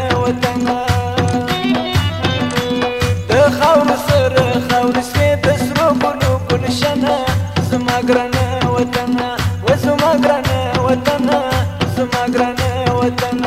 وطنه د خاورو سره خاورې سوې د سرو ګلو ګلشنه زما ګرانه وطنه و زما ګرانه وطنه زما ګرانه وطنه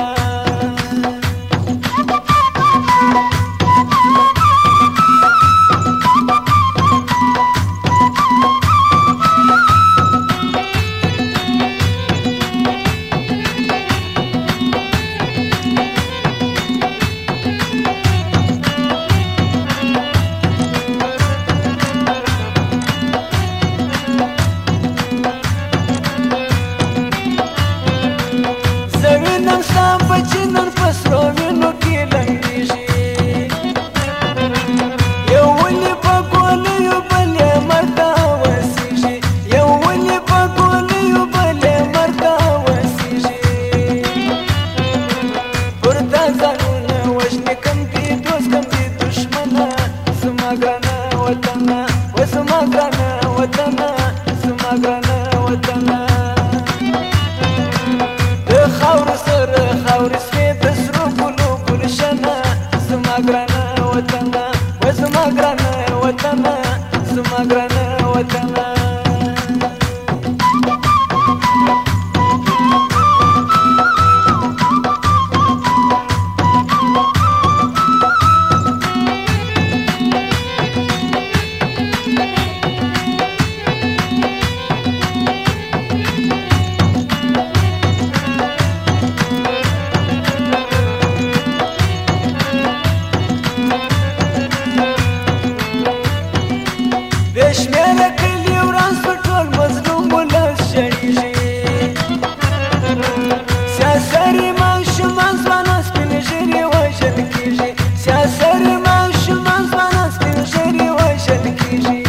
نن پسرو وینو کې لنګیږي یو ولې په ګولیو بلې مرده وسیږي یو ولې په ګولیو بلې مرده وسیږي پر دا ځانونه وژنې کم دي دوست کم دي دشمنه زما ګرانه وطنه و زما ګرانه وطنه زما ګرانه وطنه د خاورو سره خاورې ګرانه وطنه و زما ګرانه وطنه زما ګرانه وطنه بشمېره کلي ورځ په ټول مظلوم ولس شړېږي سیاسري ماشومان ځوانان سپین ږیري وژل کېږي سیاسري ماشومان ځوانان سپین ږیري وژل کېږي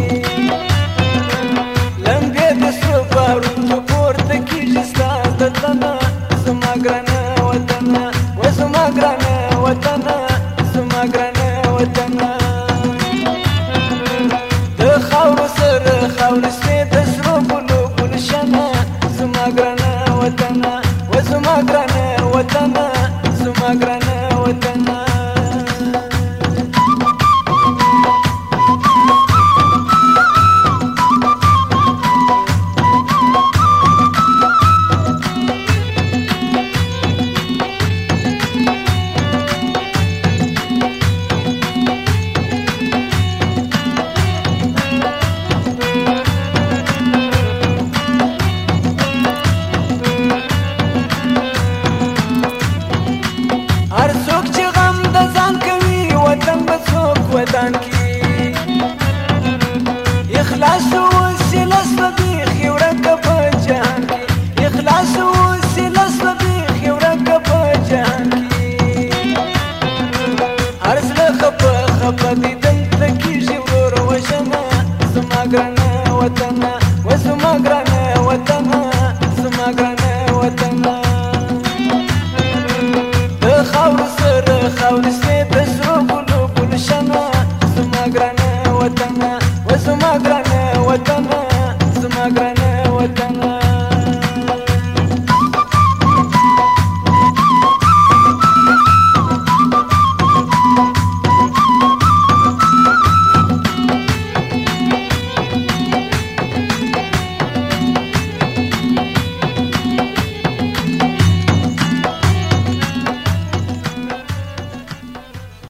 لمبې د سرو بارودو پورته کېږي ستا د تنه زما ګرانه وطنه و زما ګرانه وطنه زما ګرانه وطنه خاورو سره خاورې سوې د سرو ګلو ګلشنه زما ګرانه وطنه و زما ګرانه وطنه زما ګرانه وطنه وطن کی اخلاص وسیله صدیق ورکه په جهان کی اخلاص وسیله صدیق ورکه په جهان کی هر زړه خپه خپه دي دلته کېږي ورور وژنه زما ګرانه وطنه و زما ګرانه وطنه زما ګرانه وطنه د خاورو سره خاورې سوې